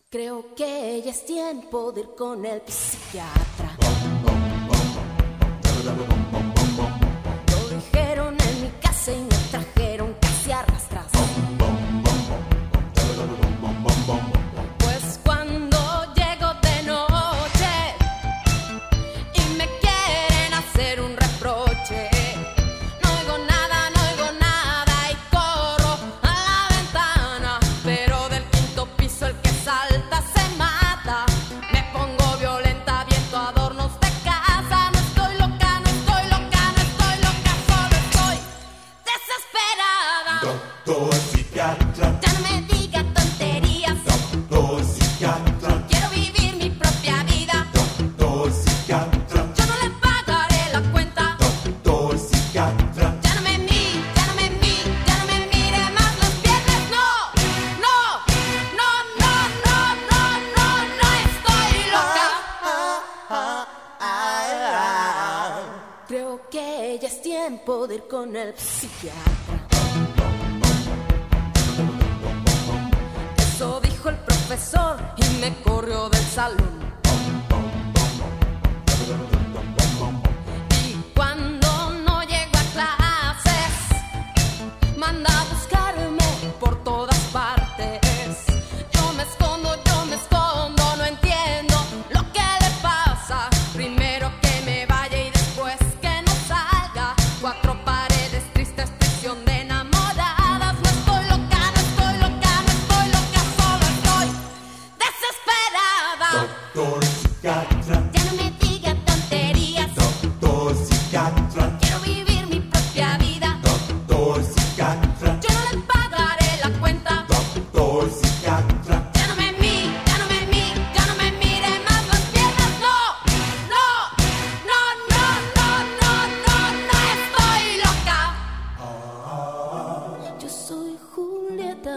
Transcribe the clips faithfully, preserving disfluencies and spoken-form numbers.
Creo que ya es tiempo de ir con el psiquiatra. Lo dijeron en mi casa y me trajeron casi a rastras. Pues cuando llego de noche y me quieren hacer un reproche, no oigo nada, no oigo nada y corro a la ventana, pero del quinto piso el que salta se mata. Me pongo violenta, viento adornos de casa. No estoy loca, no estoy loca, no estoy loca, solo estoy desesperada. Doctor psiquiatra, Ya no me diga tonterías. doctor psiquiatra, Quiero vivir mi propia vida. doctor psiquiatra, Yo no le pagaré la cuenta. doctor psiquiatra, Ya no me mire, ya no me mire, ya no me mire más los viernes. No, no, no, no, no, no, no, no estoy loca. Creo que ya es tiempo de ir con el psiquiatra. Eso dijo el profesor y me corrió del salón. Y cuando no llego a clases, manda a buscarme por todas partes. Yo me escondo, yo me escondo, no entiendo lo que le pasa. Primero que me vaya y después que no salga. Cuatro paredes tristes, prisión de enamoradas. No estoy loca, no estoy loca, no estoy loca, solo estoy desesperada. doctor psiquiatra, Ya no me diga tonterías. doctor psiquiatra, Quiero vivir mi propia vida. doctor psiquiatra, Yo no le pagaré la cuenta. doctor psiquiatra, Ya no me mire, ya no me mire, ya no me mire más las piernas. No, no, no, no, no, no, no, no estoy loca. Yo soy Julieta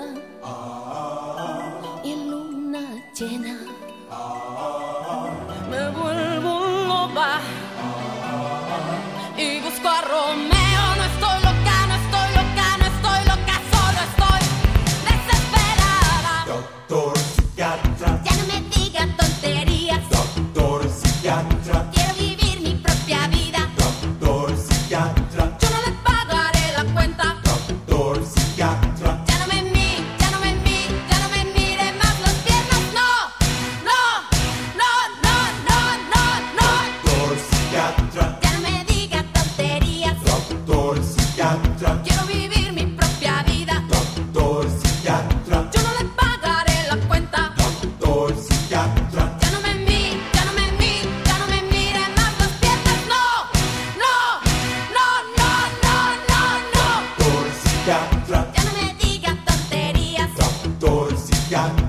y en luna llena me vuelvo loca y busco a Romeo. No estoy loca, no estoy loca, no estoy loca, solo estoy desesperada. doctor psiquiatra, Ya no me diga tonterías. doctor psiquiatra, Quiero vivir mi propia vida. doctor psiquiatra, Yo no le pagaré la cuenta. doctor psiquiatra, Ya no me mire, ya no me mire, ya no me mire más las piernas. No, no, no, no, no, no, no. doctor psiquiatra, Ya no me diga tonterías. doctor psiquiatra, Quiero vivir mi propia vida. doctor psiquiatra, Yo no le pagaré la cuenta. doctor psiquiatra, Ya no me mire, ya no me mire, ya no me mire más las piernas. No, no, no, no, no, no, no. doctor psiquiatra, Ya no me diga tonterías. doctor psiquiatra.